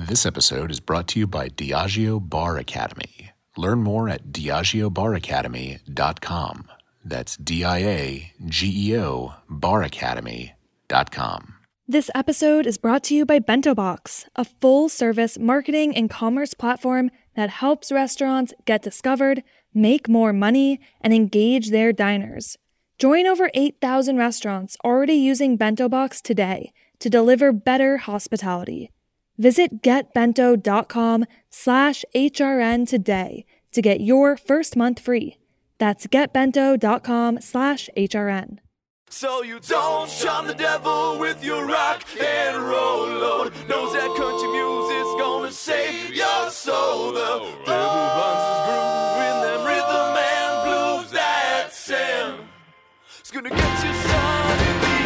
This episode is brought to you by Diageo Bar Academy. Learn more at diageobaracademy.com. That's DIAGEO baracademy.com. This episode is brought to you by Bento Box, a full-service marketing and commerce platform that helps restaurants get discovered, make more money, and engage their diners. Join over 8,000 restaurants already using Bento Box today to deliver better hospitality. Visit getbento.com/HRN today to get your first month free. That's getbento.com/HRN. So you don't shun the devil with your rock and roll load. Knows that country music's gonna save your soul. The devil finds his groove in them rhythm and blues that sand. It's gonna get you sun in the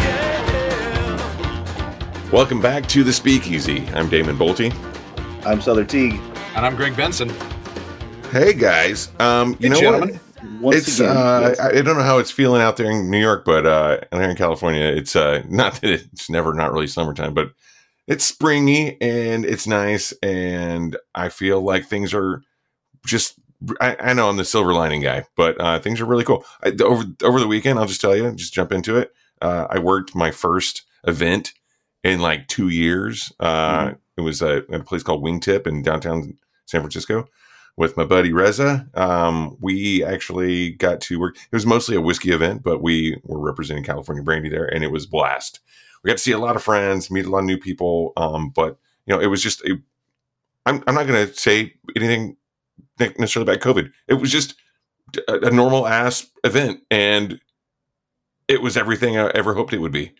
air. Welcome back to The Speakeasy. I'm Damon Bolte. I'm Souther Teague. And I'm Greg Benson. Hey guys, you know gentlemen. what? It's I don't know how it's feeling out there in New York, but here in California, it's not that it's never not really summertime, but it's springy and it's nice, and I feel like things are just. I know I'm the silver lining guy, but things are really cool. Over the weekend, I'll just tell you, just jump into it. I worked my first event in like 2 years. It was at a place called Wingtip in downtown San Francisco with my buddy Reza. We actually got to work. It was mostly a whiskey event, but we were representing California Brandy there, and it was a blast. We got to see a lot of friends, meet a lot of new people. But you know, it was just I'm not going to say anything necessarily about COVID. It was just a normal ass event, and it was everything I ever hoped it would be.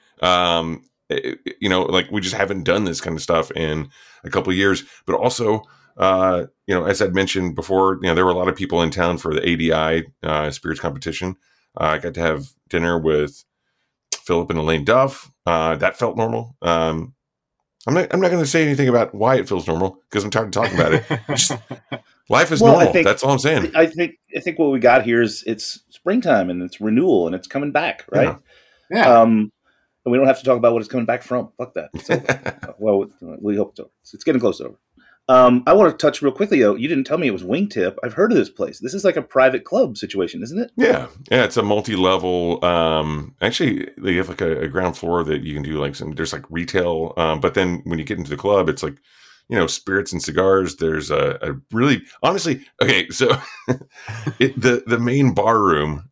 Like we just haven't done this kind of stuff in a couple of years, but also, as I'd mentioned before, there were a lot of people in town for the ADI spirits competition. I got to have dinner with Philip and Elaine Duff. That felt normal. I'm not going to say anything about why it feels normal because I'm tired of talking about it. Life is normal. That's all I'm saying. I think what we got here is it's springtime and it's renewal and it's coming back, right? Yeah. And we don't have to talk about what it's coming back from. Fuck that. So, well, we hope it's over. It's getting close to over. I want to touch real quickly, though. You didn't tell me it was Wingtip. I've heard of this place. This is like a private club situation, isn't it? Yeah. It's a multi-level. Actually, they have like a ground floor that you can do like there's like retail. But then when you get into the club, it's like, spirits and cigars. There's a really, honestly, okay. So the main bar room,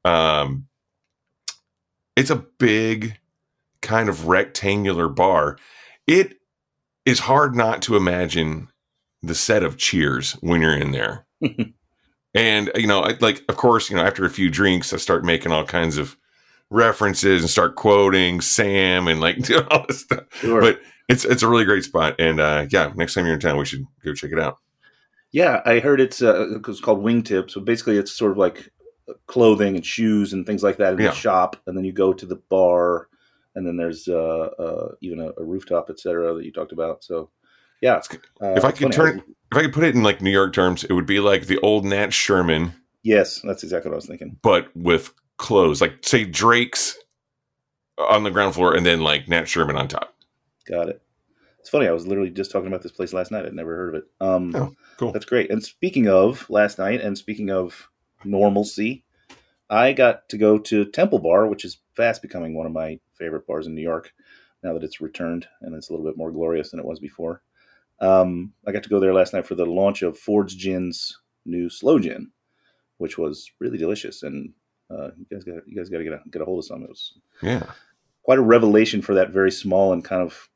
it's a big kind of rectangular bar. It is hard not to imagine the set of Cheers when you're in there. And, of course, after a few drinks, I start making all kinds of references and start quoting Sam and do all this stuff. Sure. But it's a really great spot. And next time you're in town, we should go check it out. Yeah, I heard it's called Wingtip. So basically it's sort of like clothing and shoes and things like that in the shop. And then you go to the bar. And then there's even a rooftop, et cetera, that you talked about. So, yeah. If I could put it in like New York terms, it would be like the old Nat Sherman. Yes, that's exactly what I was thinking. But with clothes, like say Drake's on the ground floor, and then like Nat Sherman on top. Got it. It's funny. I was literally just talking about this place last night. I'd never heard of it. Cool. That's great. And speaking of last night, and speaking of normalcy, I got to go to Temple Bar, which is fast becoming one of my favorite bars in New York now that it's returned and it's a little bit more glorious than it was before. I got to go there last night for the launch of Ford's Gin's new slow gin, which was really delicious. And you guys got to get a hold of some. It was quite a revelation for that very small and kind of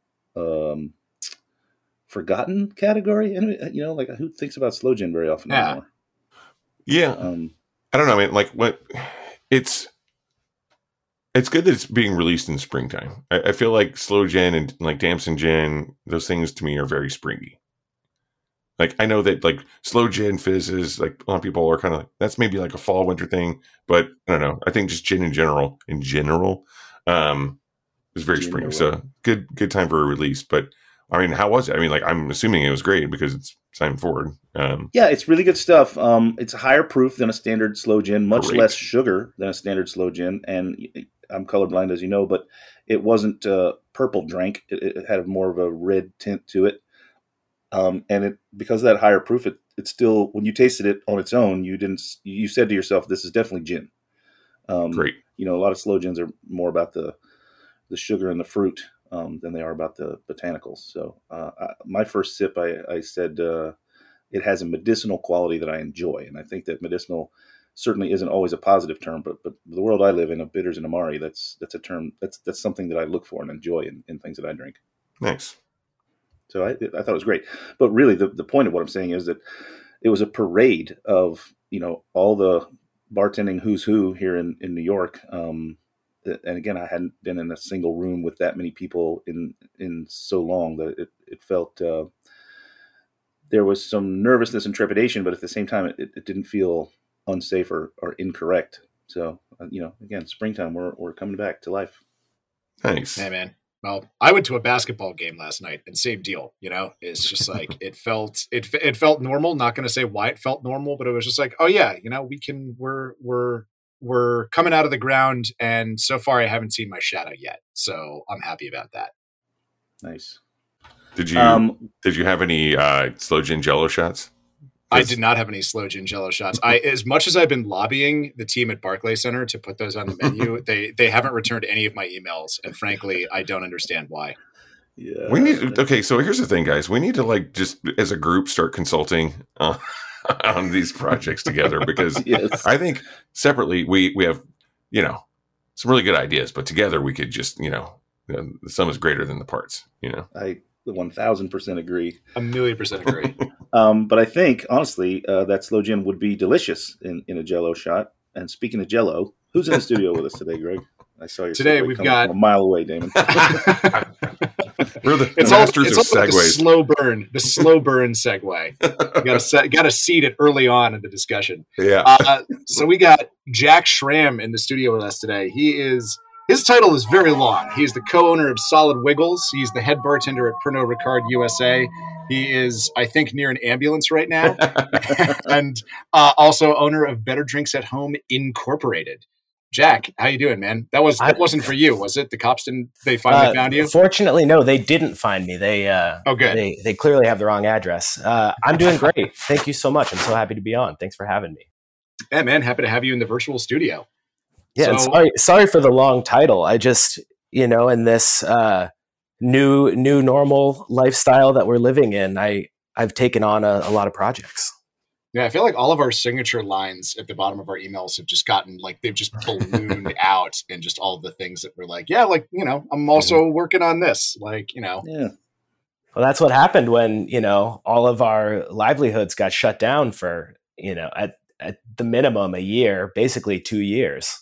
forgotten category. And who thinks about slow gin very often anymore? Yeah. I don't know, man. It's good that it's being released in springtime. I feel like slow gin and like Damson gin, those things to me are very springy. Like I know that like slow gin fizzes, like a lot of people are kind of that's maybe like a fall winter thing, but I don't know. I think just gin in general, is very springy. So good time for a release. But I mean, how was it? I mean, like I'm assuming it was great because it's Simon Ford. Yeah, it's really good stuff. It's higher proof than a standard slow gin, much less sugar than a standard slow gin. And I'm colorblind, as you know, but it wasn't purple drink. It had more of a red tint to it. And it, because of that higher proof, it still, when you tasted it on its own, you said to yourself, this is definitely gin. Great. You know, a lot of slow gins are more about the sugar and the fruit than they are about the botanicals. So my first sip, I said it has a medicinal quality that I enjoy. And I think that medicinal certainly isn't always a positive term, but the world I live in, of bitters and amari, that's a term, that's something that I look for and enjoy in things that I drink. Nice. So I thought it was great. But really, the point of what I'm saying is that it was a parade of, you know, all the bartending who's who here in New York. And again, I hadn't been in a single room with that many people in so long that it felt there was some nervousness and trepidation, but at the same time, it didn't feel unsafe or incorrect. So, you know, again, springtime, we're coming back to life. Nice. Hey, man. Well, I went to a basketball game last night, and same deal. You know, it's just like it felt normal. Not going to say why it felt normal, but it was just like, oh yeah, you know, we're coming out of the ground, and so far I haven't seen my shadow yet, so I'm happy about that. Nice. Did you have any slow gin Jello shots? I did not have any slow gin Jello shots. As much as I've been lobbying the team at Barclays Center to put those on the menu, they haven't returned any of my emails, and frankly, I don't understand why. Yeah. Okay, so here's the thing, guys. We need to, like, just as a group start consulting on these projects together, because Yes. I think separately we have, you know, some really good ideas, but together we could just, you know, the sum is greater than the parts, you know. I 1000% agree. 1,000,000% agree. But I think, honestly, that slow gin would be delicious in a Jello shot. And speaking of Jello, who's in the studio with us today, Greg? I saw you Today we've got from a mile away, Damon. We're the it's masters of also segues. the slow burn segue. Got to seed it early on in the discussion. Yeah. So we got Jack Schramm in the studio with us today. His title is very long. He's the co-owner of Solid Wiggles. He's the head bartender at Pernod Ricard USA. He is, I think, near an ambulance right now, and also owner of Better Drinks at Home Incorporated. Jack, how you doing, man? That wasn't for you, was it? The cops they finally found you? Fortunately, no, they didn't find me. They good. They clearly have the wrong address. I'm doing great. Thank you so much. I'm so happy to be on. Thanks for having me. Yeah, man, happy to have you in the virtual studio. Yeah, and sorry for the long title. I just, you know, in this new normal lifestyle that we're living in, I've taken on a lot of projects. Yeah, I feel like all of our signature lines at the bottom of our emails have just gotten, like, they've just ballooned out, and just all the things that we're like, yeah, like, you know, I'm also working on this, like, you know. Yeah. Well, that's what happened when, you know, all of our livelihoods got shut down for, you know, at the minimum a year, basically 2 years.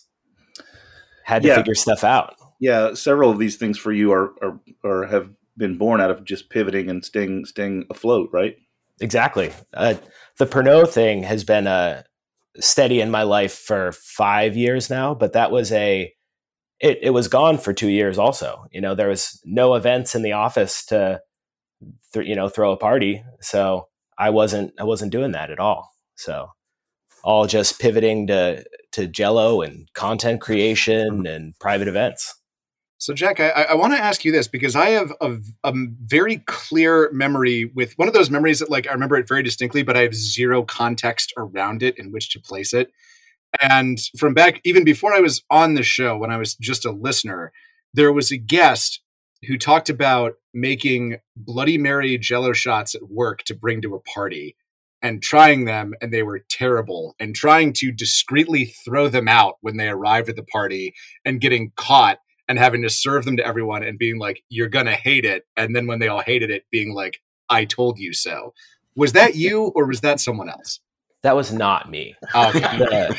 Had to figure stuff out. Yeah, several of these things for you are have been born out of just pivoting and staying afloat, right? Exactly. The Pernod thing has been steady in my life for 5 years now, but that was it was gone for 2 years also. You know, there was no events in the office to throw a party, so I wasn't doing that at all. So all just pivoting to Jello and content creation and private events. So, Jack, I want to ask you this, because I have a very clear memory, with one of those memories that, like, I remember it very distinctly, but I have zero context around it in which to place it. And from back, even before I was on the show, when I was just a listener, there was a guest who talked about making Bloody Mary Jello shots at work to bring to a party, and trying them, and they were terrible, and trying to discreetly throw them out when they arrived at the party, and getting caught and having to serve them to everyone and being like, you're going to hate it. And then when they all hated it, being like, I told you so. Was that you, or was that someone else? That was not me. Okay.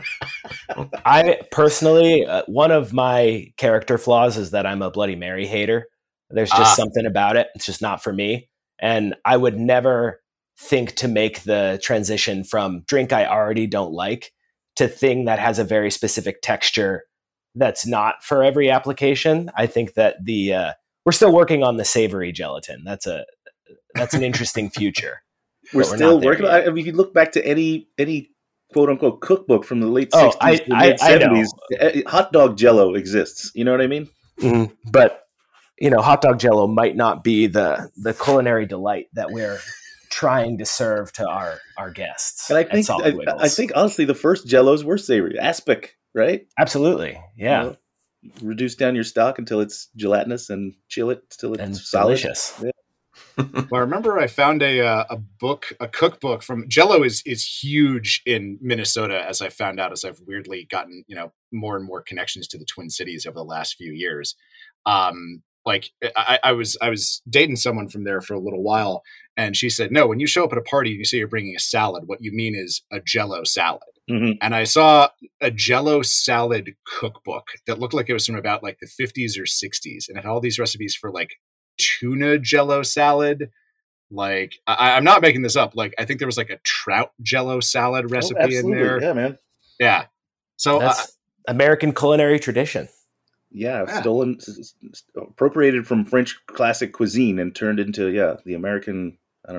I personally, one of my character flaws is that I'm a Bloody Mary hater. There's just something about it. It's just not for me. And I would never think to make the transition from drink I already don't like to thing that has a very specific texture that's not for every application. I think that we're still working on the savory gelatin. That's an interesting future. We're still working. I mean, you look back to any quote unquote cookbook from the late 60s to mid 70s. Hot dog Jello exists. You know what I mean? Mm-hmm. But hot dog Jello might not be the culinary delight that we're trying to serve to our guests. And I think honestly, the first Jellos were savory. Aspic, right? Absolutely, yeah. Reduce down your stock until it's gelatinous and chill it till it's solid. Delicious. Yeah. Well, I remember I found a cookbook from Jello is huge in Minnesota, as I found out as I've weirdly gotten more and more connections to the Twin Cities over the last few years. Like I was dating someone from there for a little while, and she said, "No, when you show up at a party and you say you're bringing a salad, what you mean is a Jello salad." Mm-hmm. And I saw a Jello salad cookbook that looked like it was from about like the 50s or 60s, and it had all these recipes for like tuna Jello salad. Like I'm not making this up. Like I think there was like a trout Jello salad recipe in there. Yeah, man. Yeah. So that's American culinary tradition. Yeah, stolen, appropriated from French classic cuisine and turned into the American. I don't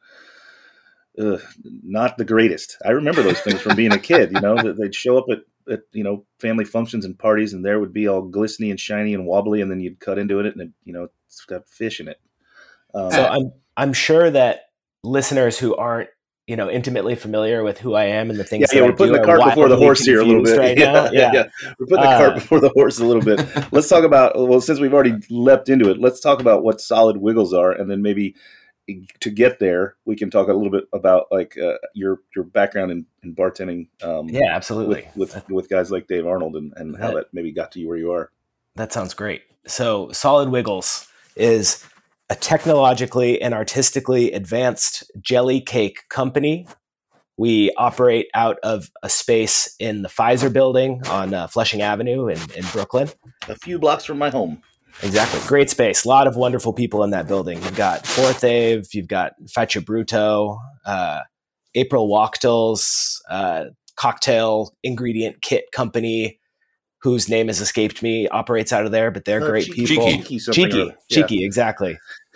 know. Not the greatest. I remember those things from being a kid. They'd show up at family functions and parties, and there would be all glistening and shiny and wobbly, and then you'd cut into it, and it's got fish in it. So I'm sure that listeners who aren't intimately familiar with who I am and the things that we're putting the cart before the horse here a little bit. Right now. Yeah. We're putting the cart before the horse a little bit. Let's talk about, since we've already leapt into it, let's talk about what solid wiggles are, and then maybe to get there, we can talk a little bit about like your background in bartending. Absolutely. With guys like Dave Arnold and how that maybe got to you where you are. That sounds great. So Solid Wiggles is a technologically and artistically advanced jelly cake company. We operate out of a space in the Pfizer building on Flushing Avenue in Brooklyn. A few blocks from my home. Exactly. Great space. A lot of wonderful people in that building. You've got Fourth Ave, you've got Faccia Bruto, April Wachtels, cocktail ingredient kit company, whose name has escaped me, operates out of there, but they're great people. Cheeky, exactly.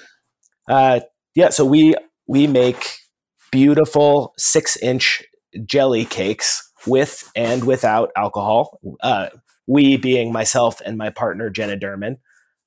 So we make beautiful 6-inch jelly cakes with and without alcohol. We being myself and my partner, Jenna Derman.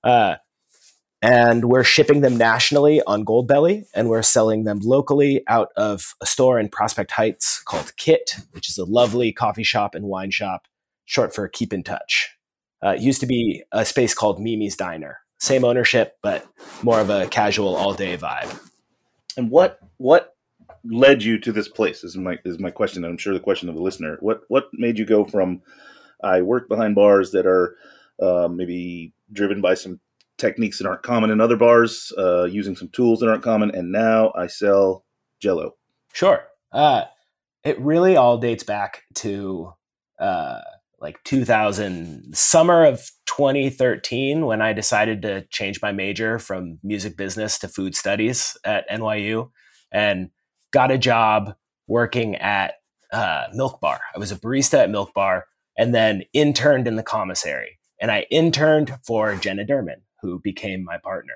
And we're shipping them nationally on Goldbelly, and we're selling them locally out of a store in Prospect Heights called Kit, which is a lovely coffee shop and wine shop, short for Keep in Touch. It used to be a space called Mimi's Diner. Same ownership, but more of a casual all-day vibe. And what led you to this place is my question, and I'm sure the question of the listener. What made you go from I work behind bars that are maybe driven by some techniques that aren't common in other bars, using some tools that aren't common, and now I sell Jello? Sure. It really all dates back to like 2000, summer of 2013, when I decided to change my major from music business to food studies at NYU, and got a job working at Milk Bar. I was a barista at Milk Bar, and then interned in the commissary. And I interned for Jenna Derman, who became my partner.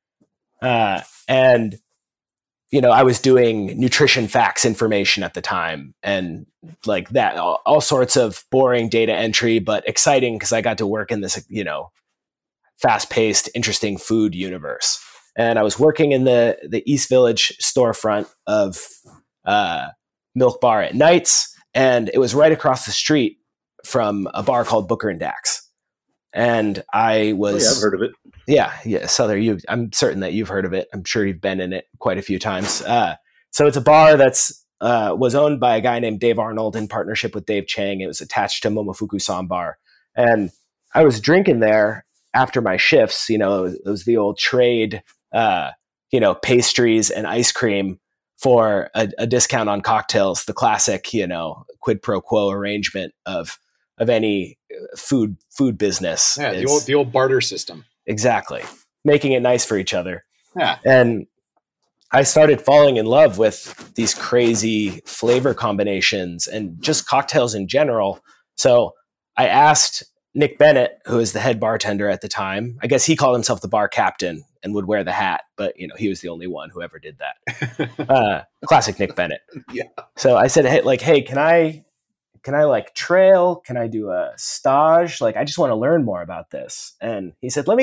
And I was doing nutrition facts information at the time, and like that, all sorts of boring data entry, but exciting because I got to work in this, fast-paced, interesting food universe. And I was working in the East Village storefront of Milk Bar at nights, and it was right across the street from a bar called Booker and Dax. And I was... I've heard of it. Yeah. So I'm certain that you've heard of it. I'm sure you've been in it quite a few times. So it's a bar that's was owned by a guy named Dave Arnold in partnership with Dave Chang. It was attached to Momofuku Sambar. And I was drinking there after my shifts. It was the old trade, pastries and ice cream for a discount on cocktails, the classic, quid pro quo arrangement of any food business. Yeah, the old barter system. Exactly. Making it nice for each other. Yeah. And I started falling in love with these crazy flavor combinations and just cocktails in general. So I asked Nick Bennett, who was the head bartender at the time. I guess he called himself the bar captain and would wear the hat, but he was the only one who ever did that. Classic Nick Bennett. Yeah. So I said, hey, can I like trail? Can I do a stage? Like, I just want to learn more about this. And he said, let me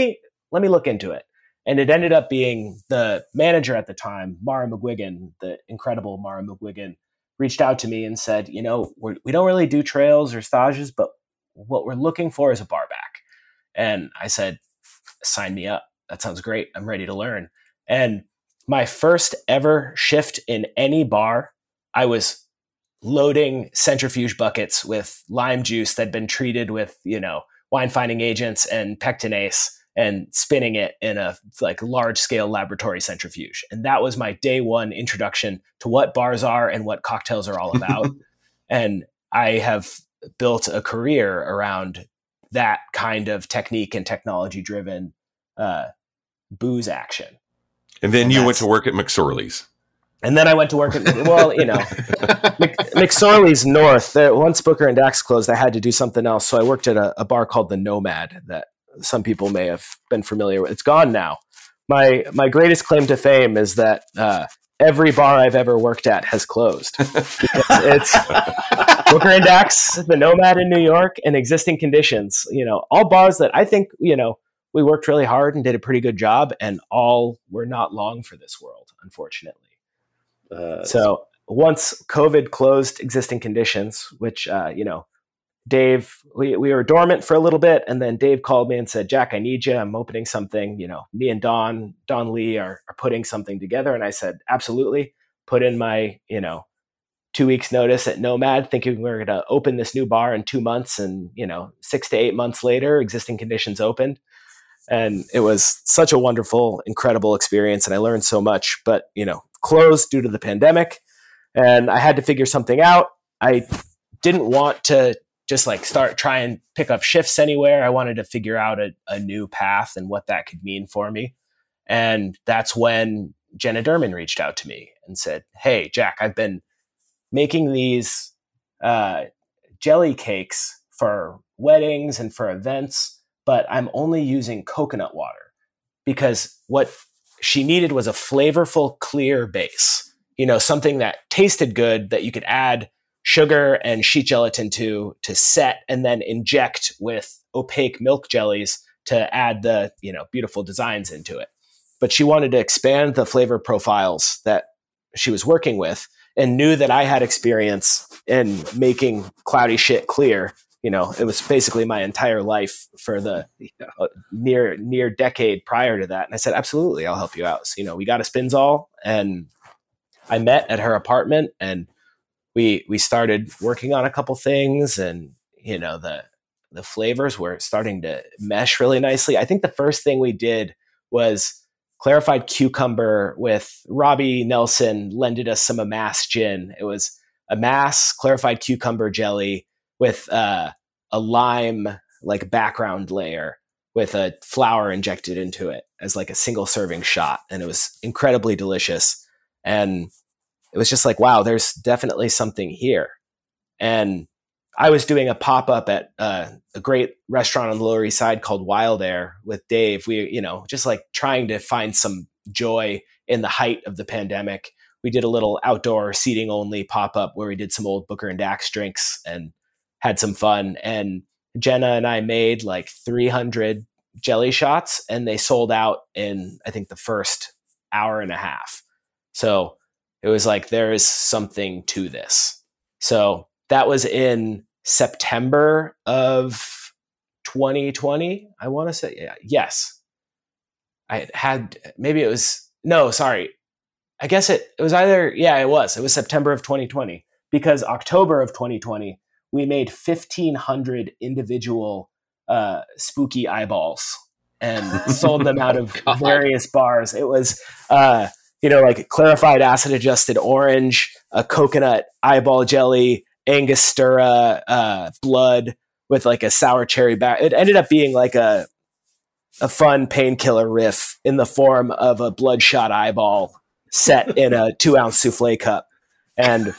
let me look into it. And it ended up being the manager at the time, Mara McGuigan, the incredible Mara McGuigan, reached out to me and said, we don't really do trails or stages, but what we're looking for is a bar back. And I said, sign me up. That sounds great. I'm ready to learn. And my first ever shift in any bar, I was loading centrifuge buckets with lime juice that had been treated with, wine finding agents and pectinase, and spinning it in a large scale laboratory centrifuge. And that was my day one introduction to what bars are and what cocktails are all about. And I have built a career around that kind of technique and technology driven booze action. And then you went to work at McSorley's. And then I went to work at, McSorley's North. Once Booker and Dax closed, I had to do something else. So I worked at a bar called the Nomad that some people may have been familiar with. It's gone now. My greatest claim to fame is that every bar I've ever worked at has closed. It's Booker and Dax, the Nomad in New York, and Existing Conditions. All bars that I think, we worked really hard and did a pretty good job, and all were not long for this world, unfortunately. So once COVID closed Existing Conditions, which, Dave, we were dormant for a little bit, and then Dave called me and said, Jack, I need you. I'm opening something. Me and Don Lee are putting something together. And I said, absolutely. Put in my, 2 weeks notice at Nomad, thinking we were going to open this new bar in 2 months. And, 6 to 8 months later, Existing Conditions opened. And it was such a wonderful, incredible experience. And I learned so much, but, closed due to the pandemic. And I had to figure something out. I didn't want to just try and pick up shifts anywhere. I wanted to figure out a new path and what that could mean for me. And that's when Jenna Derman reached out to me and said, hey, Jack, I've been making these jelly cakes for weddings and for events, but I'm only using coconut water because what she needed was a flavorful, clear base, something that tasted good that you could add sugar and sheet gelatin to set and then inject with opaque milk jellies to add the, beautiful designs into it. But she wanted to expand the flavor profiles that she was working with and knew that I had experience in making cloudy shit clear. It was basically my entire life for the near decade prior to that. And I said, absolutely, I'll help you out. So, we got a Spinzall, and I met at her apartment, and we started working on a couple things, and the flavors were starting to mesh really nicely. I think the first thing we did was clarified cucumber with Robbie Nelson lended us some Amass gin. It was Amass clarified cucumber jelly with a lime background layer with a flower injected into it as a single serving shot, and it was incredibly delicious. And it was just wow, there's definitely something here. And I was doing a pop-up at a great restaurant on the Lower East Side called Wild Air with Dave. We, just trying to find some joy in the height of the pandemic. We did a little outdoor seating only pop-up where we did some old Booker and Dax drinks and had some fun. And Jenna and I made 300 jelly shots, and they sold out in, I think, the first hour and a half. So it was there is something to this. So that was in September of 2020, I want to say. Yes. I had, maybe it was, no, sorry. I guess it was either, it was September of 2020, because October of 2020, we made 1,500 individual spooky eyeballs and sold them out of various bars. It was, clarified acid adjusted orange, a coconut eyeball jelly, Angostura blood with a sour cherry back. It ended up being a fun painkiller riff in the form of a bloodshot eyeball set in a 2-ounce souffle cup. And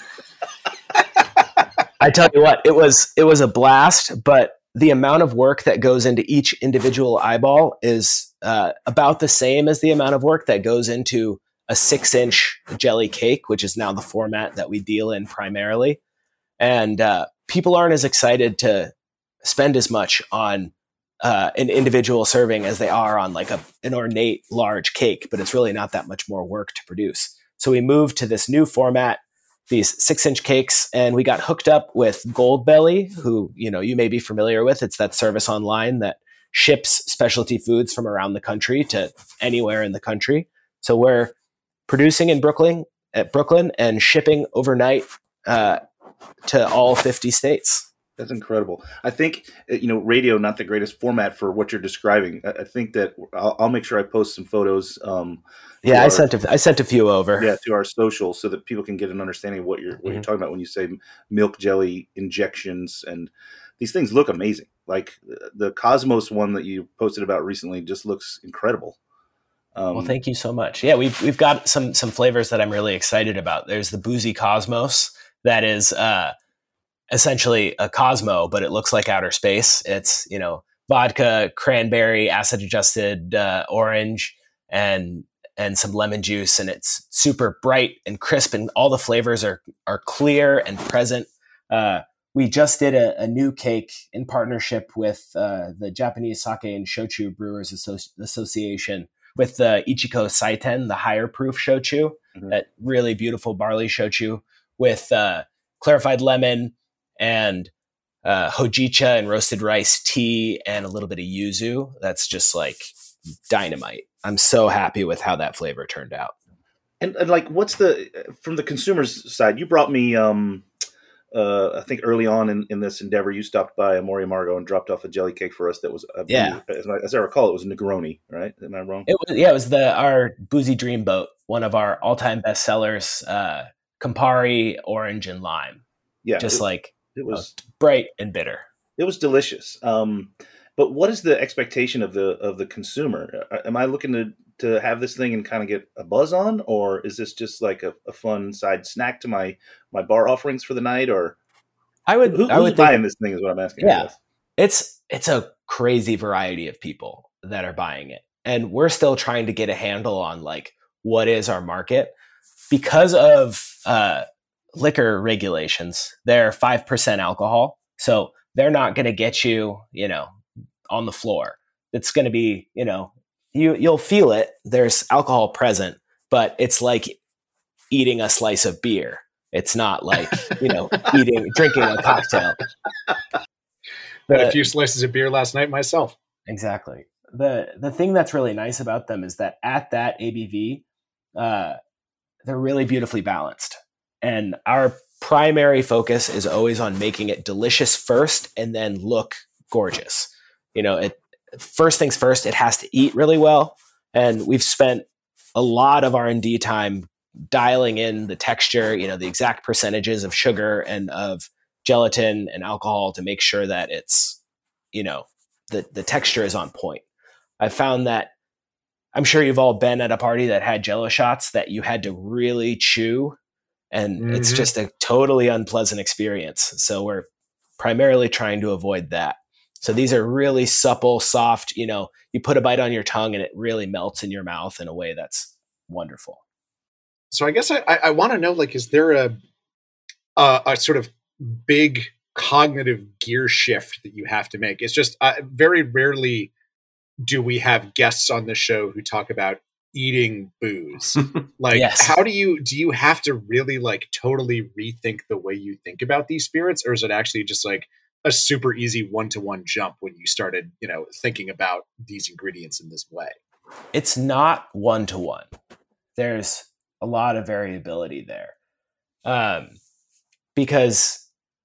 I tell you what, it was a blast, but the amount of work that goes into each individual eyeball is about the same as the amount of work that goes into a 6-inch jelly cake, which is now the format that we deal in primarily. And people aren't as excited to spend as much on an individual serving as they are on like an ornate large cake, but it's really not that much more work to produce. So we moved to this new format, these 6-inch cakes, and we got hooked up with Goldbelly, who, you may be familiar with. It's that service online that ships specialty foods from around the country to anywhere in the country. So we're producing in Brooklyn and shipping overnight to all 50 states. That's incredible. I think, radio, not the greatest format for what you're describing. I think that I'll make sure I post some photos. I sent a few over. Yeah, to our social so that people can get an understanding of what you're talking about when you say milk jelly injections, and these things look amazing. Like the Cosmos one that you posted about recently just looks incredible. Well, thank you so much. Yeah, we've got some flavors that I'm really excited about. There's the Boozy Cosmos that is essentially a Cosmo, but it looks like outer space. It's vodka, cranberry, acid adjusted orange, and some lemon juice, and it's super bright and crisp, and all the flavors are clear and present. We just did a new cake in partnership with the Japanese Sake and Shochu Brewers Association with the Ichiko Saiten, the higher proof shochu, that really beautiful barley shochu with clarified lemon and hojicha and roasted rice tea and a little bit of yuzu. That's just like dynamite. I'm so happy with how that flavor turned out. And like, what's from the consumer's side? You brought me, I think early on in this endeavor, you stopped by Amore Amargo and dropped off a jelly cake for us that was, as I recall, it was a Negroni, right? Am I wrong? It was our Boozy Dreamboat, one of our all-time bestsellers, Campari, orange, and lime. Yeah, it was bright and bitter. It was delicious. But what is the expectation of the consumer? Am I looking to have this thing and kind of get a buzz on, or is this just like a fun side snack to my bar offerings for the night? Or who's buying this thing is what I'm asking. Yeah, it's a crazy variety of people that are buying it, and we're still trying to get a handle on like what is our market because of liquor regulations. They're 5% alcohol, so they're not going to get you, on the floor. It's going to be, you'll feel it. There's alcohol present, but it's like eating a slice of beer. It's not like, drinking a cocktail. Had a few slices of beer last night myself. Exactly. The thing that's really nice about them is that at that ABV, they're really beautifully balanced. And our primary focus is always on making it delicious first and then look gorgeous. First things first, it has to eat really well. And we've spent a lot of R&D time dialing in the texture, the exact percentages of sugar and of gelatin and alcohol to make sure that it's, the texture is on point. I found that, I'm sure you've all been at a party that had Jell-O shots that you had to really chew, and it's just a totally unpleasant experience. So we're primarily trying to avoid that. So these are really supple, soft, you put a bite on your tongue and it really melts in your mouth in a way that's wonderful. So I guess I want to know, like, is there a sort of big cognitive gear shift that you have to make? It's just very rarely do we have guests on the show who talk about eating booze. Like, yes. How do you have to really like totally rethink the way you think about these spirits, or is it actually just like a super easy one-to-one jump when you started, thinking about these ingredients in this way? It's not one-to-one. There's a lot of variability there. Because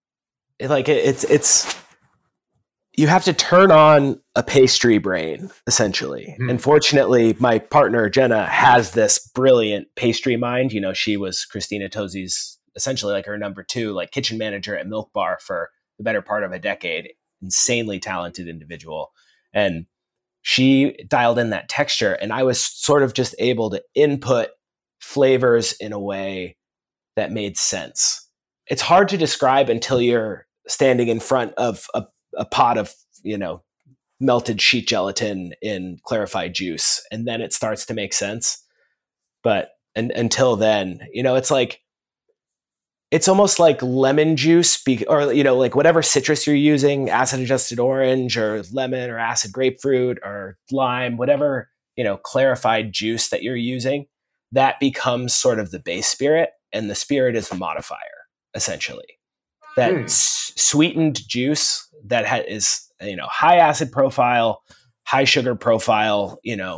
it's you have to turn on a pastry brain, essentially. And fortunately, my partner, Jenna, has this brilliant pastry mind. She was Christina Tozzi's, essentially like her number 2, like kitchen manager at Milk Bar for the better part of a decade. Insanely talented individual. And she dialed in that texture, and I was sort of just able to input flavors in a way that made sense. It's hard to describe until you're standing in front of a pot of, melted sheet gelatin in clarified juice, and then it starts to make sense. But until then, it's like, it's almost like lemon juice, or like whatever citrus you're using, acid adjusted orange or lemon or acid grapefruit or lime, whatever clarified juice that you're using, that becomes sort of the base spirit, and the spirit is the modifier, essentially. That sweetened juice that is high acid profile, high sugar profile,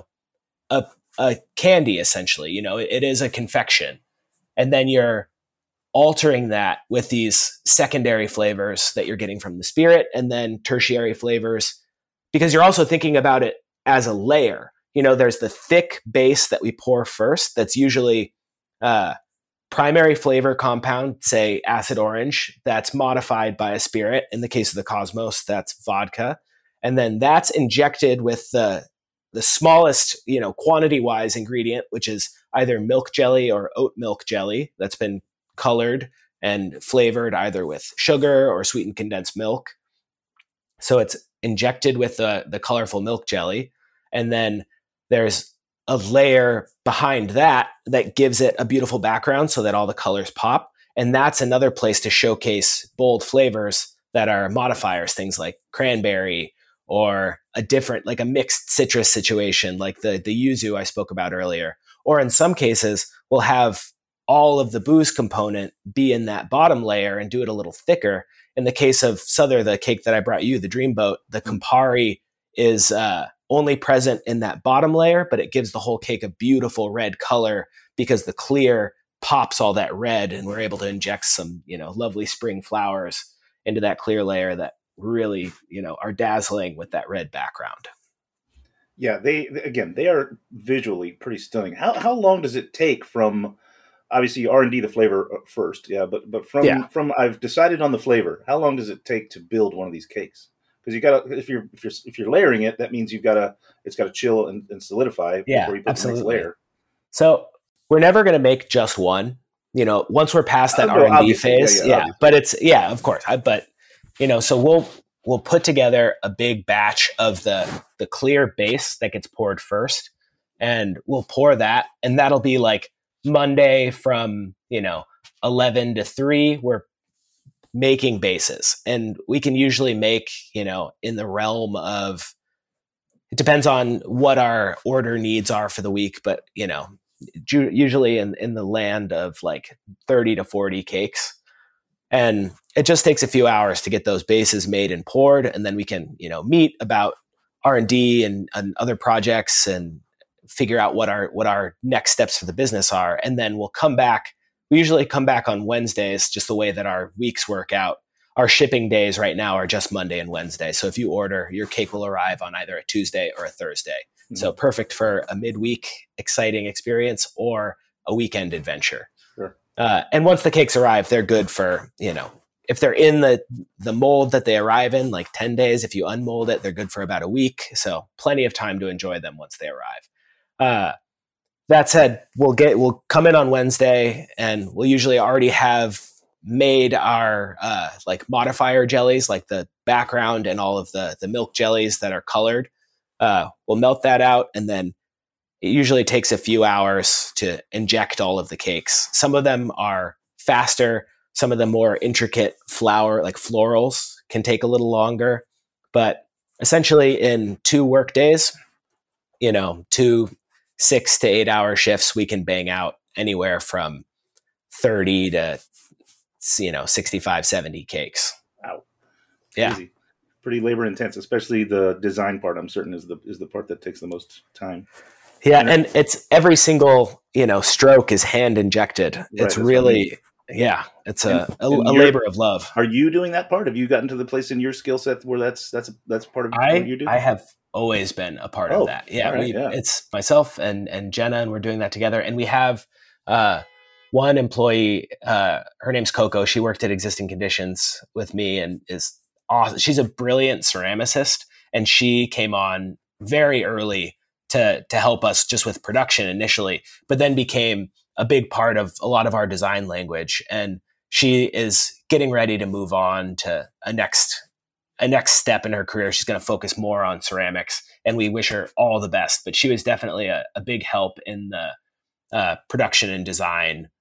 a candy, essentially. It is a confection, and then you're altering that with these secondary flavors that you're getting from the spirit, and then tertiary flavors, because you're also thinking about it as a layer. There's the thick base that we pour first. That's usually primary flavor compound, say acid orange, that's modified by a spirit. In the case of the Cosmos, that's vodka. And then that's injected with the smallest, quantity-wise ingredient, which is either milk jelly or oat milk jelly that's been colored and flavored either with sugar or sweetened condensed milk. So it's injected with the colorful milk jelly. And then there's a layer behind that gives it a beautiful background so that all the colors pop. And that's another place to showcase bold flavors that are modifiers, things like cranberry or a different, like a mixed citrus situation, like the yuzu I spoke about earlier. Or in some cases, we'll have all of the booze component be in that bottom layer and do it a little thicker. In the case of Souther, the cake that I brought you, the Dreamboat, the Campari is only present in that bottom layer, but it gives the whole cake a beautiful red color because the clear pops all that red, and we're able to inject some, lovely spring flowers into that clear layer that really, are dazzling with that red background. Yeah, they are visually pretty stunning. How long does it take from, obviously you R&D the flavor first, but from I've decided on the flavor, how long does it take to build one of these cakes? Because you got to, if you're layering it, that means it's got to chill and solidify before you put the next layer. So we're never going to make just one. Once we're past that R&D phase, but it's of course. So we'll put together a big batch of the clear base that gets poured first, and we'll pour that, and that'll be like Monday from 11 to 3. We're making bases, and we can usually make in the realm of, it depends on what our order needs are for the week, but usually in the land of like 30 to 40 cakes, and it just takes a few hours to get those bases made and poured, and then we can meet about R&D and other projects and figure out what our next steps for the business are, and then we'll come back. We usually come back on Wednesdays, just the way that our weeks work out. Our shipping days right now are just Monday and Wednesday. So if you order, your cake will arrive on either a Tuesday or a Thursday. Mm-hmm. So perfect for a midweek exciting experience or a weekend adventure. Sure. And once the cakes arrive, they're good for, if they're in the mold that they arrive in, like 10 days. If you unmold it, they're good for about a week. So plenty of time to enjoy them once they arrive. That said, we'll come in on Wednesday, and we'll usually already have made our like modifier jellies, like the background and all of the milk jellies that are colored. We'll melt that out, and then it usually takes a few hours to inject all of the cakes. Some of them are faster. Some of the more intricate flower, like florals, can take a little longer. But essentially in 2 work days, 2 6 to 8 hour shifts, we can bang out anywhere from 30 to 65, 70 cakes. Wow. Yeah. Easy. Pretty labor intense, especially the design part, I'm certain is the part that takes the most time. Yeah, and it's every single, stroke is hand injected. Right, it's really it's a labor of love. Are you doing that part? Have you gotten to the place in your skill set where that's part of what you do? I have always been a part of that. Yeah, right, it's myself and Jenna, and we're doing that together. And we have one employee, her name's Coco. She worked at Existing Conditions with me and is awesome. She's a brilliant ceramicist, and she came on very early to help us just with production initially, but then became a big part of a lot of our design language. And she is getting ready to move on to a next step in her career. She's going to focus more on ceramics, and we wish her all the best. But she was definitely a big help in the production and design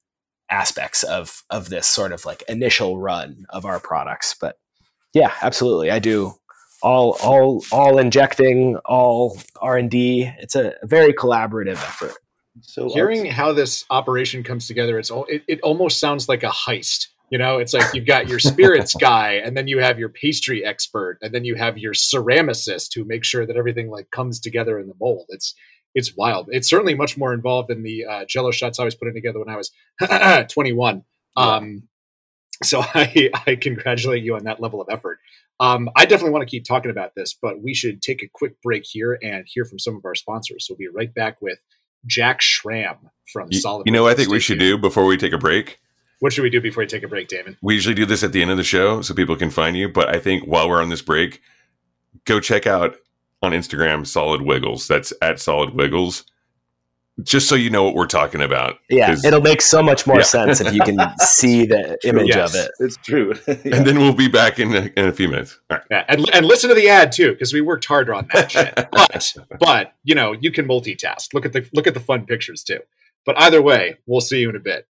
aspects of this sort of like initial run of our products. But yeah, absolutely. I do all injecting, all R&D. It's a very collaborative effort. So hearing how this operation comes together, it almost sounds like a heist. You know, it's like you've got your spirits guy, and then you have your pastry expert, and then you have your ceramicist who makes sure that everything like comes together in the mold. It's wild. It's certainly much more involved than the Jello shots I was putting together when I was 21. Yeah. So I congratulate you on that level of effort. I definitely want to keep talking about this, but we should take a quick break here and hear from some of our sponsors. So we'll be right back with Jack Schramm from Solid. You know, I think we should do before we take a break. What should we do before we take a break, Damon? We usually do this at the end of the show so people can find you. But I think while we're on this break, go check out on Instagram Solid Wiggles. That's at Solid Wiggles. Just so you know what we're talking about. Yeah, it'll make so much more sense if you can see the image of it. It's true. Yeah. And then we'll be back in a few minutes. All right. Yeah, and listen to the ad too, because we worked harder on that shit. But you know, you can multitask. Look at the fun pictures too. But either way, we'll see you in a bit.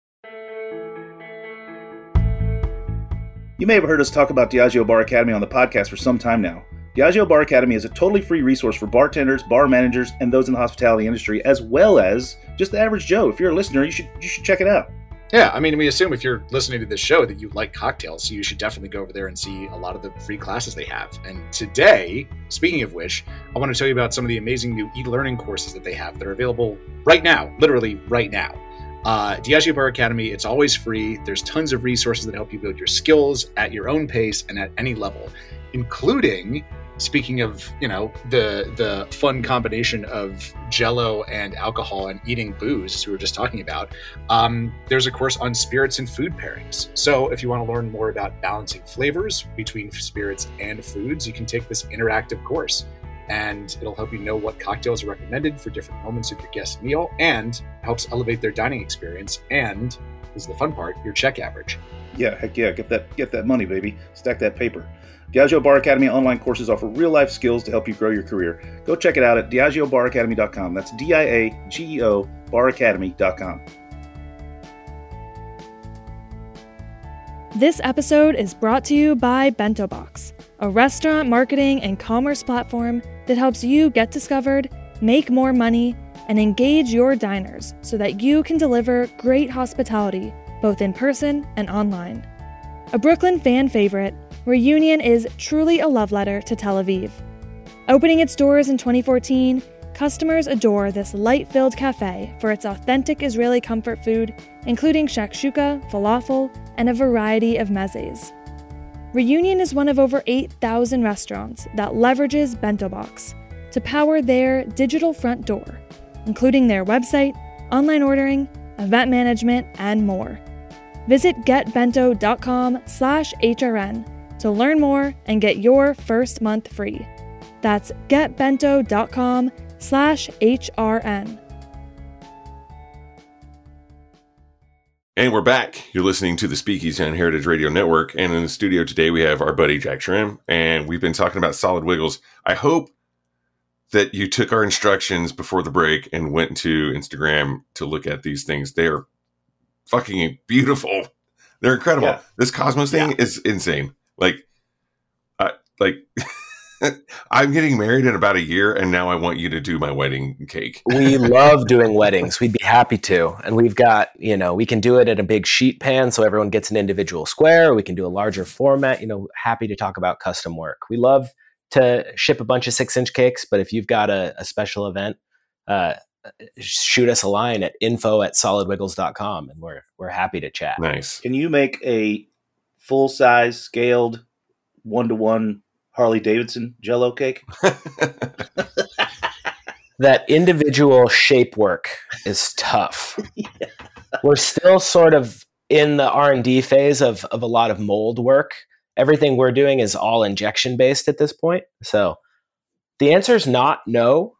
You may have heard us talk about Diageo Bar Academy on the podcast for some time now. Diageo Bar Academy is a totally free resource for bartenders, bar managers, and those in the hospitality industry, as well as just the average Joe. If you're a listener, you should check it out. Yeah, I mean, we assume if you're listening to this show that you like cocktails, so you should definitely go over there and see a lot of the free classes they have. And today, speaking of which, I want to tell you about some of the amazing new e-learning courses that they have that are available right now, literally right now. Diageo Bar Academy, it's always free. There's tons of resources that help you build your skills at your own pace and at any level, including, speaking of, you know, the fun combination of Jello and alcohol and eating booze, as we were just talking about, there's a course on spirits and food pairings. So if you want to learn more about balancing flavors between spirits and foods, you can take this interactive course. And it'll help you know what cocktails are recommended for different moments of your guest meal and helps elevate their dining experience. And this is the fun part, your check average. Yeah, heck yeah, get that money, baby. Stack that paper. Diageo Bar Academy online courses offer real-life skills to help you grow your career. Go check it out at DiageoBarAcademy.com. That's DIAGEO baracademy.com. This episode is brought to you by Bento Box, a restaurant marketing and commerce platform that helps you get discovered, make more money, and engage your diners so that you can deliver great hospitality both in person and online. A Brooklyn fan favorite, Reunion is truly a love letter to Tel Aviv. Opening its doors in 2014, customers adore this light-filled cafe for its authentic Israeli comfort food, including shakshuka, falafel, and a variety of mezes. Reunion is one of over 8,000 restaurants that leverages Bento Box to power their digital front door, including their website, online ordering, event management, and more. Visit getbento.com/HRN to learn more and get your first month free. That's getbento.com/HRN. And we're back. You're listening to the Speakeasy on Heritage Radio Network. And in the studio today, we have our buddy Jack Schramm. And we've been talking about Solid Wiggles. I hope that you took our instructions before the break and went to Instagram to look at these things. They are fucking beautiful. They're incredible. Yeah. This Cosmos thing is insane. Like I'm getting married in about a year, and now I want you to do my wedding cake. We love doing weddings. We'd be happy to. And we've got, we can do it in a big sheet pan so everyone gets an individual square. We can do a larger format. Happy to talk about custom work. We love to ship a bunch of 6-inch cakes, but if you've got a special event, shoot us a line at info@solidwiggles.com, and we're happy to chat. Nice. Can you make a full-size scaled 1-to-1 Harley Davidson Jello cake? That individual shape work is tough. Yeah. We're still sort of in the R&D phase of a lot of mold work. Everything we're doing is all injection based at this point. So the answer is not no.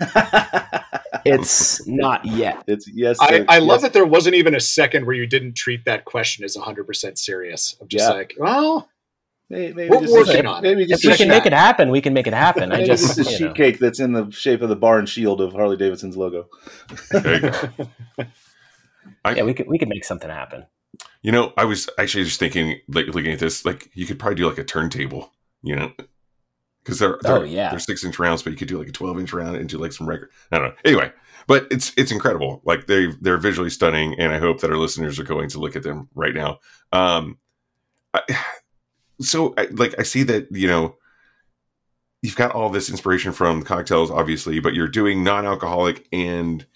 It's not yet. It's yes. I love that there wasn't even a second where you didn't treat that question as 100% serious. I'm just like, well, maybe we're working on it. If we can make it happen, we can make it happen. Maybe just a sheet cake that's in the shape of the bar and shield of Harley Davidson's logo. There you go. we could make something happen. You know, I was actually just thinking, like, looking at this, like, you could probably do like a turntable, you know, because they're 6-inch rounds, but you could do like a 12-inch round and do like some record. I don't know. Anyway, but it's incredible. Like they're visually stunning, and I hope that our listeners are going to look at them right now. I see that, you know, you've got all this inspiration from cocktails, obviously, but you're doing non-alcoholic and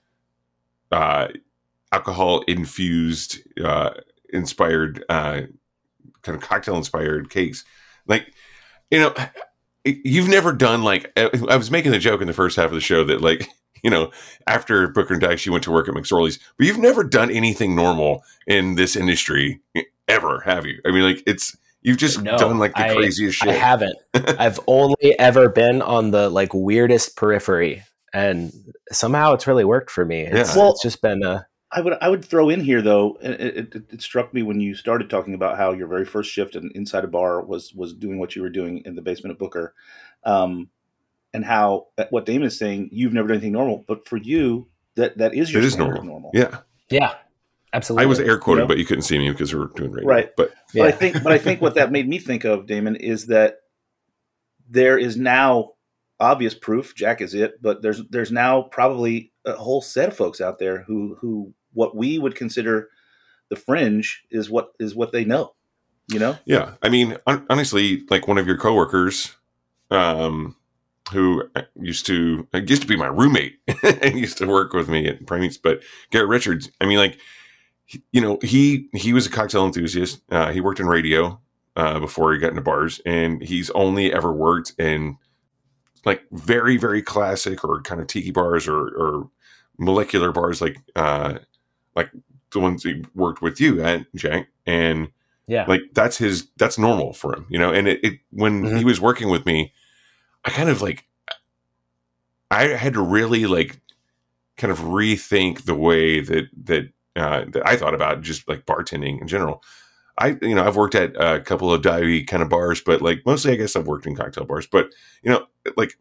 alcohol infused, inspired, kind of cocktail inspired cakes. Like, you know, you've never done like, I was making the joke in the first half of the show that, like, you know, after Booker and Dyche, you went to work at McSorley's, but you've never done anything normal in this industry ever, have you? I mean, like, you've just done like the craziest shit. I haven't. I've only ever been on the like weirdest periphery, and somehow it's really worked for me. It's just been I would throw in here though. It struck me when you started talking about how your very first shift inside a bar was doing what you were doing in the basement at Booker, and how what Damon is saying, you've never done anything normal, but for you that is your standard normal. Yeah, absolutely. I was air quoting, but you couldn't see me because we were doing radio. Right. But I think what that made me think of, Damon, is that there is now obvious proof. Jack is it, but there's now probably a whole set of folks out there who what we would consider the fringe is what they know. You know? Yeah. I mean, honestly, like one of your coworkers, who used to be my roommate and used to work with me at Primeats, but Garrett Richards, I mean, like, you know, he was a cocktail enthusiast. He worked in radio before he got into bars, and he's only ever worked in like very, very classic or kind of tiki bars or molecular bars, like the ones he worked with you at, Jack. And like that's normal for him, you know. And when he was working with me, I kind of like I had to really like kind of rethink the way that I thought about just like bartending in general. I've worked at a couple of divey kind of bars, but like mostly I guess I've worked in cocktail bars, but you know, like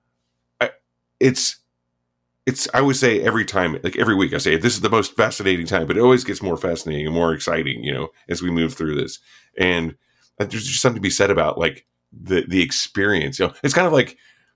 it's I would say every time, like every week I say this is the most fascinating time, but it always gets more fascinating and more exciting, you know, as we move through this. And there's just something to be said about like the experience, you know. It's kind of like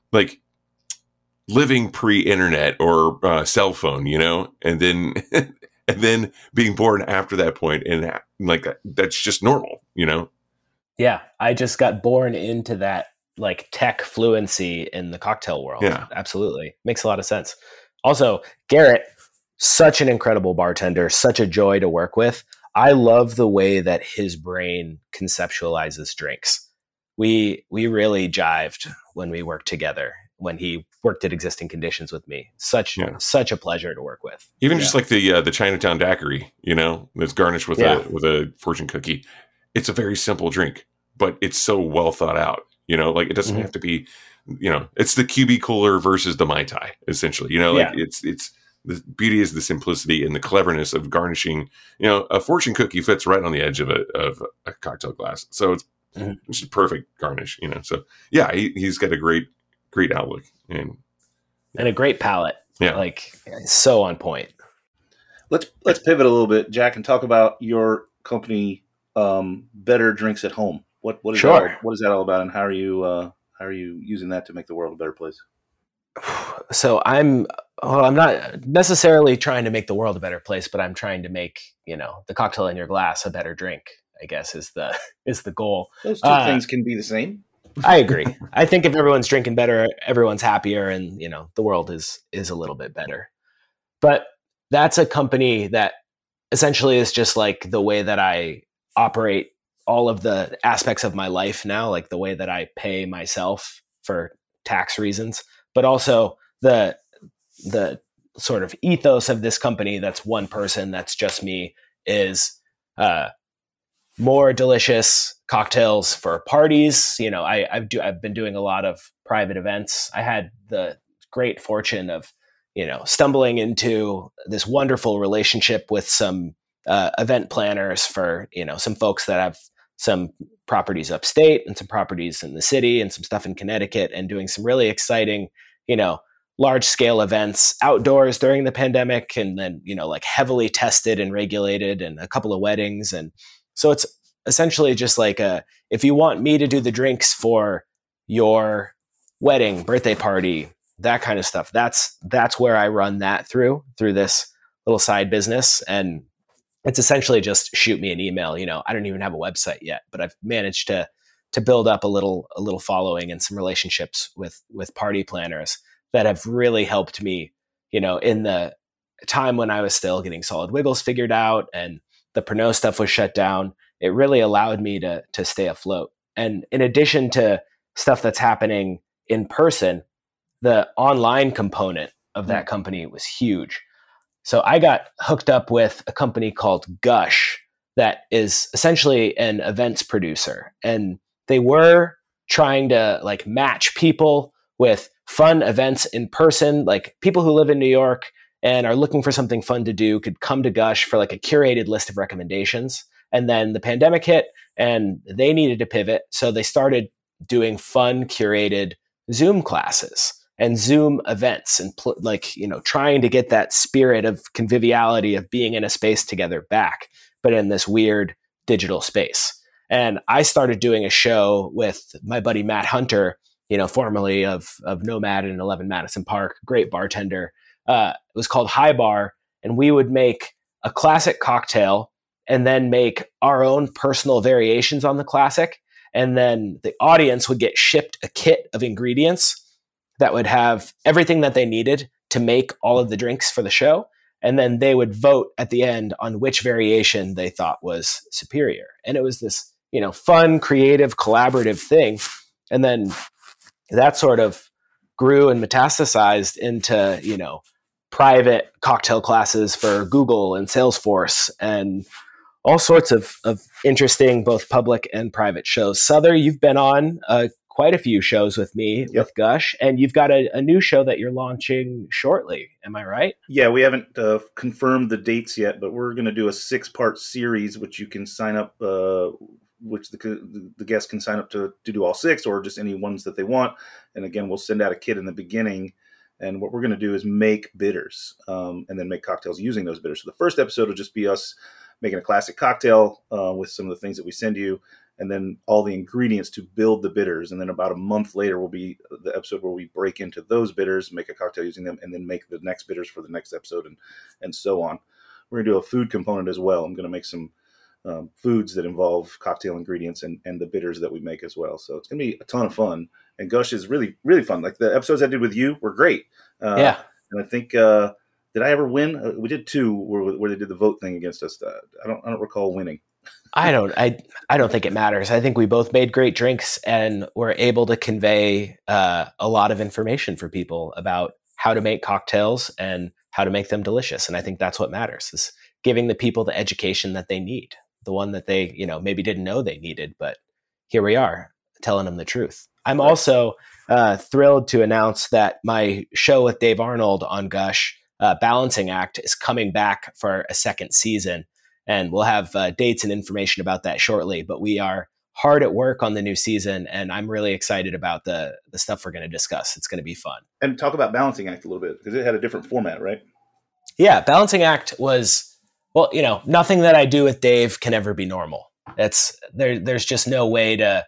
living pre-internet or cell phone, you know, and then being born after that point, and like that's just normal, you know. Yeah, I just got born into that like tech fluency in the cocktail world. Yeah, absolutely, makes a lot of sense. Also, Garrett, such an incredible bartender, such a joy to work with. I love the way that his brain conceptualizes drinks. We really jived when we worked together, when he worked at Existing Conditions with me. Such a pleasure to work with. Even just like the Chinatown daiquiri, you know, that's garnished with a fortune cookie. It's a very simple drink, but it's so well thought out. You know, like it doesn't have to be, you know, it's the QB cooler versus the Mai Tai, essentially. You know, like it's the beauty is the simplicity and the cleverness of garnishing. You know, a fortune cookie fits right on the edge of a cocktail glass, so it's just a perfect garnish. You know, so yeah, he's got a great outlook and a great palate. Yeah, like so on point. Let's pivot a little bit, Jack, and talk about your company, Better Drinks at Home. What is that all about, and how are you using that to make the world a better place? So I'm not necessarily trying to make the world a better place, but I'm trying to make, you know, the cocktail in your glass a better drink, I guess is the goal. Those two things can be the same. I agree. I think if everyone's drinking better, everyone's happier, and, you know, the world is a little bit better. But that's a company that essentially is just like the way that I operate all of the aspects of my life now, like the way that I pay myself for tax reasons, but also the sort of ethos of this company that's one person, that's just me, is more delicious cocktails for parties. You know, I've been doing a lot of private events. I had the great fortune of, you know, stumbling into this wonderful relationship with some event planners for, you know, some folks that have some properties upstate and some properties in the city and some stuff in Connecticut, and doing some really exciting, you know, large scale events outdoors during the pandemic, and then, like heavily tested and regulated, and a couple of weddings. And so it's essentially just like if you want me to do the drinks for your wedding, birthday party, that kind of stuff, that's where I run that through this little side business. And it's essentially just shoot me an email. I don't even have a website yet, but I've managed to build up a little following and some relationships with party planners that have really helped me, in the time when I was still getting Solid Wiggles figured out and the Pernod stuff was shut down. It really allowed me to stay afloat. And in addition to stuff that's happening in person, the online component of that company was huge. So I got hooked up with a company called Gush that is essentially an events producer. And they were trying to like match people with fun events in person. Like people who live in New York and are looking for something fun to do could come to Gush for like a curated list of recommendations. And then the pandemic hit and they needed to pivot. So they started doing fun curated Zoom classes and Zoom events and trying to get that spirit of conviviality of being in a space together back, but in this weird digital space. And I started doing a show with my buddy Matt Hunter, formerly of Nomad in 11 Madison Park, great bartender. It was called High Bar, and we would make a classic cocktail and then make our own personal variations on the classic. And then the audience would get shipped a kit of ingredients that would have everything that they needed to make all of the drinks for the show. And then they would vote at the end on which variation they thought was superior. And it was this, fun, creative, collaborative thing. And then that sort of grew and metastasized into, private cocktail classes for Google and Salesforce and all sorts of interesting, both public and private shows. Souther, you've been on quite a few shows with me with Gush, and you've got a new show that you're launching shortly. Am I right? Yeah, we haven't confirmed the dates yet, but we're going to do a 6-part series, which you can sign up, which the guests can sign up to do all 6 or just any ones that they want. And again, we'll send out a kit in the beginning. And what we're going to do is make bitters and then make cocktails using those bitters. So the first episode will just be us making a classic cocktail with some of the things that we send you, and then all the ingredients to build the bitters. And then about a month later will be the episode where we break into those bitters, make a cocktail using them, and then make the next bitters for the next episode, and so on. We're going to do a food component as well. I'm going to make some foods that involve cocktail ingredients and the bitters that we make as well. So it's going to be a ton of fun. And Gush is really, really fun. Like the episodes I did with you were great. And I think, did I ever win? We did 2 where they did the vote thing against us. I don't recall winning. I don't think it matters. I think we both made great drinks and were able to convey a lot of information for people about how to make cocktails and how to make them delicious. And I think that's what matters, is giving the people the education that they need, the one that they, maybe didn't know they needed, but here we are telling them the truth. I'm also thrilled to announce that my show with Dave Arnold on Gush, Balancing Act, is coming back for a second season. And we'll have dates and information about that shortly. But we are hard at work on the new season, and I'm really excited about the stuff we're going to discuss. It's going to be fun. And talk about Balancing Act a little bit, because it had a different format, right? Yeah, Balancing Act was, well, nothing that I do with Dave can ever be normal. There's just no way to.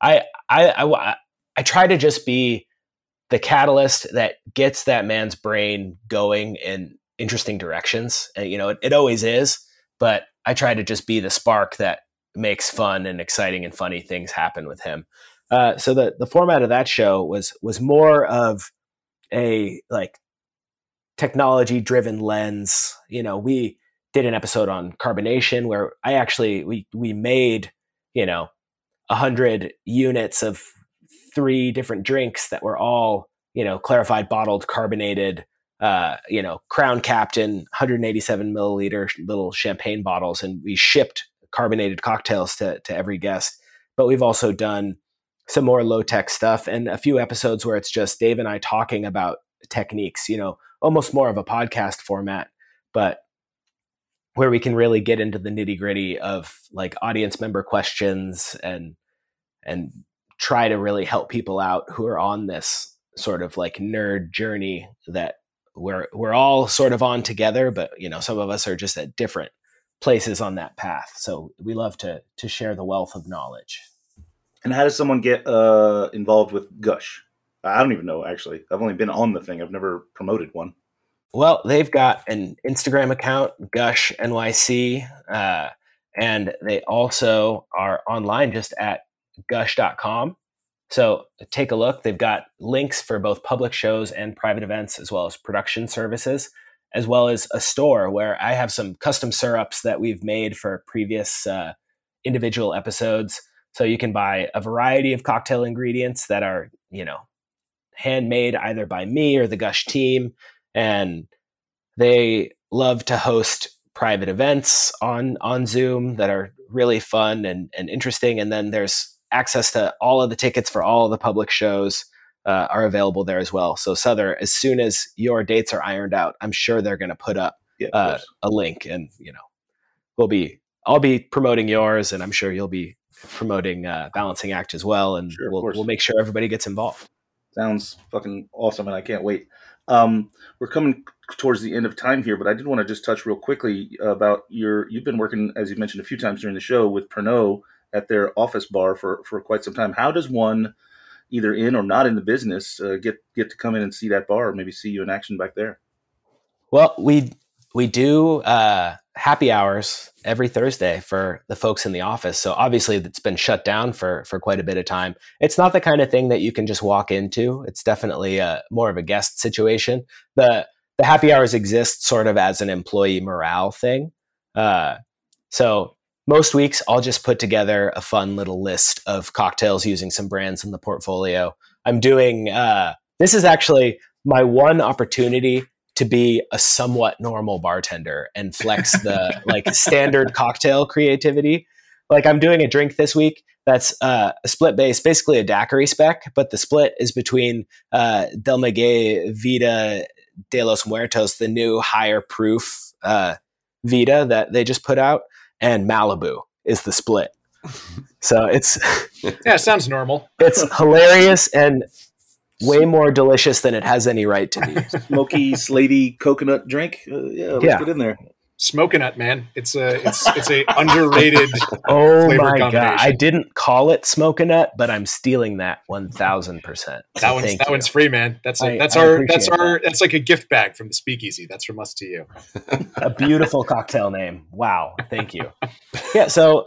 I try to just be the catalyst that gets that man's brain going in interesting directions. And, it always is, but I try to just be the spark that makes fun and exciting and funny things happen with him. So the format of that show was more of a like technology driven lens. We did an episode on carbonation where we made, 100 units of 3 different drinks that were all, clarified, bottled, carbonated, Crown Captain, 187 milliliter little champagne bottles. And we shipped carbonated cocktails to every guest. But we've also done some more low tech stuff and a few episodes where it's just Dave and I talking about techniques, almost more of a podcast format, but where we can really get into the nitty gritty of like audience member questions and try to really help people out who are on this sort of like nerd journey that we're all sort of on together, but some of us are just at different places on that path. So we love to share the wealth of knowledge. And how does someone get involved with Gush? I don't even know, actually. I've only been on the thing. I've never promoted one. Well, they've got an Instagram account, Gush NYC, and they also are online just at gush.com. So take a look. They've got links for both public shows and private events, as well as production services, as well as a store where I have some custom syrups that we've made for previous individual episodes. So you can buy a variety of cocktail ingredients that are, handmade either by me or the Gush team. And they love to host private events on Zoom that are really fun and interesting. And then there's access to all of the tickets for all of the public shows are available there as well. So Souther, as soon as your dates are ironed out, I'm sure they're going to put up a link, and I'll be promoting yours, and I'm sure you'll be promoting Balancing Act as well. And Sure, we'll make sure everybody gets involved. Sounds fucking awesome, and I can't wait. We're coming towards the end of time here, but I did want to just touch real quickly about you've been working, as you mentioned a few times during the show, with Pernod at their office bar for quite some time. How does one, either in or not in the business, get to come in and see that bar, or maybe see you in action back there? Well, we do happy hours every Thursday for the folks in the office. So obviously it's been shut down for quite a bit of time. It's not the kind of thing that you can just walk into. It's definitely more of a guest situation. The happy hours exist sort of as an employee morale thing. So most weeks I'll just put together a fun little list of cocktails using some brands in the portfolio. I'm doing, this is actually my one opportunity to be a somewhat normal bartender and flex the like standard cocktail creativity. Like I'm doing a drink this week that's a split base, basically a daiquiri spec, but the split is between Del Maguey Vida de los Muertos, the new higher proof Vida that they just put out, and Malibu is the split. So it's yeah, it sounds normal. It's hilarious and way more delicious than it has any right to be. Smoky, slatey coconut drink. Let's get in there. Smokinut, man. It's a underrated. Oh my combination. God! I didn't call it Smokinut, but I'm stealing that 1,000%. That one's free, man. That's like a gift bag from the Speakeasy. That's from us to you. A beautiful cocktail name. Wow, thank you. Yeah, so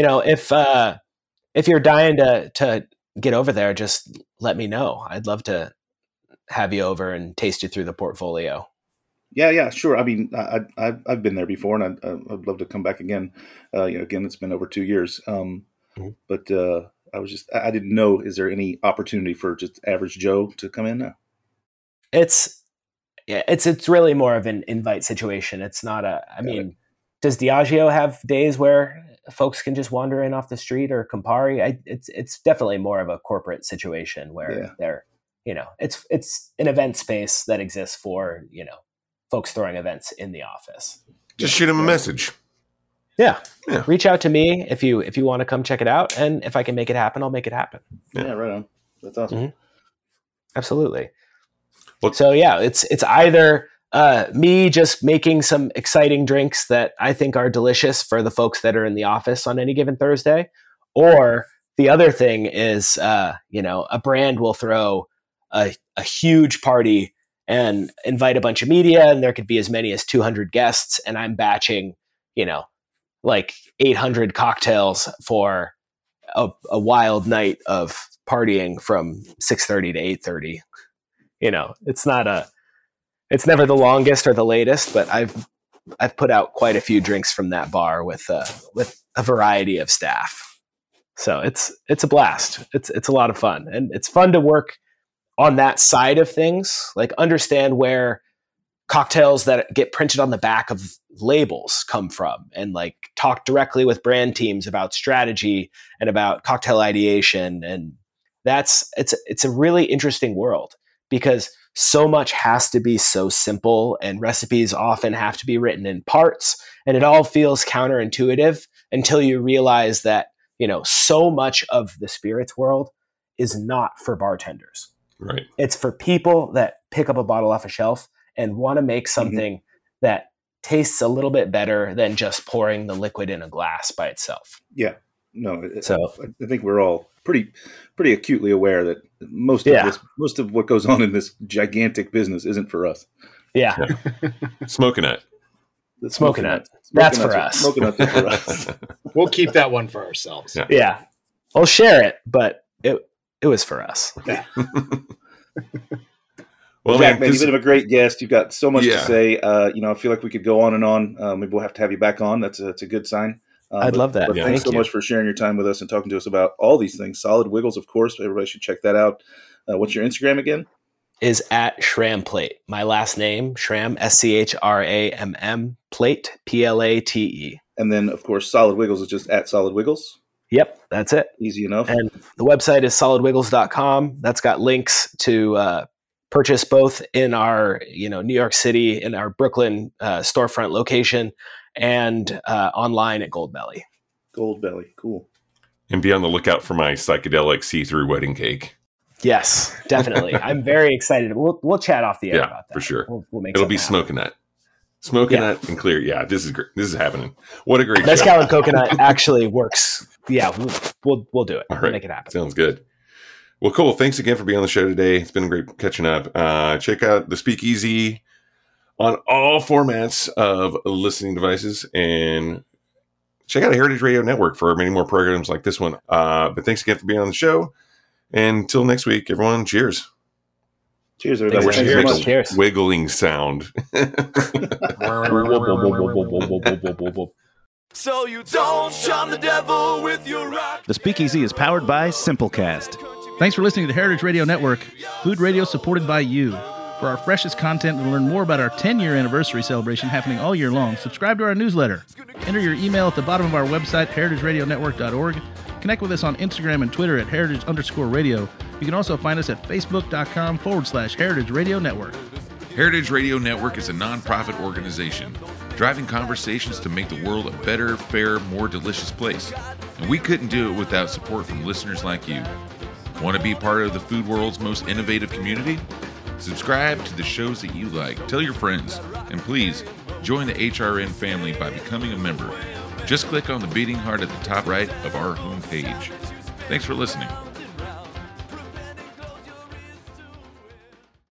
if you're dying to get over there, just let me know. I'd love to have you over and taste you through the portfolio. Yeah, sure. I mean, I've been there before, and I'd love to come back again. Again, it's been over 2 years. But I didn't know. Is there any opportunity for just average Joe to come in now? It's really more of an invite situation. It's not does Diageo have days where folks can just wander in off the street, or Campari? It's definitely more of a corporate situation where they're, it's an event space that exists for, folks throwing events in the office. Just shoot them a message. Yeah. Reach out to me if you want to come check it out, and if I can make it happen, I'll make it happen. Yeah, right on. That's awesome. Mm-hmm. Absolutely. So yeah, it's either me just making some exciting drinks that I think are delicious for the folks that are in the office on any given Thursday, or the other thing is, a brand will throw a huge party and invite a bunch of media, and there could be as many as 200 guests, and I'm batching, like 800 cocktails for a wild night of partying from 6:30 to 8:30. It's never the longest or the latest, but I've put out quite a few drinks from that bar with a variety of staff. So it's a blast. It's a lot of fun, and it's fun to work on that side of things, like understand where cocktails that get printed on the back of labels come from, and like talk directly with brand teams about strategy and about cocktail ideation. And it's a really interesting world, because so much has to be so simple, and recipes often have to be written in parts, and it all feels counterintuitive until you realize that, so much of the spirits world is not for bartenders. Right. It's for people that pick up a bottle off a shelf and want to make something that tastes a little bit better than just pouring the liquid in a glass by itself. Yeah. No, So I think we're all pretty acutely aware that most of what goes on in this gigantic business isn't for us. yeah. Smoking Nut. The Smoking Nut. That's for us. Smoking Nuts is for us. We'll keep that one for ourselves. Yeah. Yeah. I'll share it, but it was for us. Yeah. Well, Jack, man, you've been a great guest. You've got so much to Yeah. say. I feel like we could go on and on. Maybe we'll have to have you back on. That's a good sign. I'd love that. But Yeah. thanks Thank so you. much for sharing your time with us and talking to us about all these things. Solid Wiggles, of course. Everybody should check that out. What's your Instagram again? Is at Schramm Plate. My last name, Schramm, SCHRAMM, Plate, PLATE. And then, of course, Solid Wiggles is just at Solid Wiggles. Yep, that's it. Easy enough. And the website is solidwiggles.com. That's got links to purchase both in our New York City, in our Brooklyn storefront location, and online at Goldbelly. Goldbelly. Cool. And be on the lookout for my psychedelic see-through wedding cake. Yes, definitely. I'm very excited. We'll chat off the air about that. For sure. We'll make It'll be something happen. Smoking Nut. Smoking Nut and Clear. Yeah, this is great. This is happening. What a great show. Mezcal and coconut actually works. Yeah, we'll do it. All right. We'll make it happen. Sounds good. Well, cool. Thanks again for being on the show today. It's been great catching up. Check out the Speakeasy on all formats of listening devices, and check out Heritage Radio Network for many more programs like this one. But thanks again for being on the show. And until next week, everyone, cheers. Cheers, everybody. Thanks, Thanks so much. Cheers. Wiggling sound. So you don't shun the devil with your rock. The Speakeasy is powered by Simplecast. Thanks for listening to the Heritage Radio Network, food radio supported by you. For our freshest content and to learn more about our 10-year anniversary celebration happening all year long, subscribe to our newsletter. Enter your email at the bottom of our website, heritageradionetwork.org. Connect with us on Instagram and Twitter at heritage_radio. You can also find us at facebook.com/Heritage Radio Network. Heritage Radio Network is a non-profit organization driving conversations to make the world a better, fairer, more delicious place. And we couldn't do it without support from listeners like you. Want to be part of the food world's most innovative community? Subscribe to the shows that you like, tell your friends, and please join the HRN family by becoming a member. Just click on the beating heart at the top right of our homepage. Thanks for listening.